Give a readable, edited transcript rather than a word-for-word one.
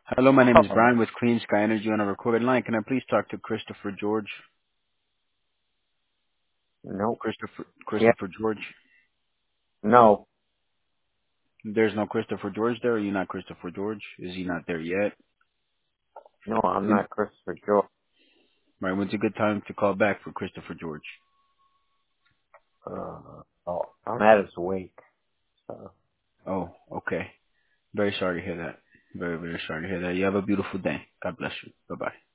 Hello, my name is Oh, Brian with Clean Sky Energy on a recorded line. Can I please talk to Christopher George? nope. Yeah, Christopher George. no, There's no Christopher George there. Are you not Christopher George? Is he not there yet? no, I'm When, not Christopher George. right, when's a good time to call back for Christopher George? I'm at his wake. So, Oh, okay. Very sorry to hear that. Very, very sorry to hear that. You have a beautiful day. God bless you. Bye-bye.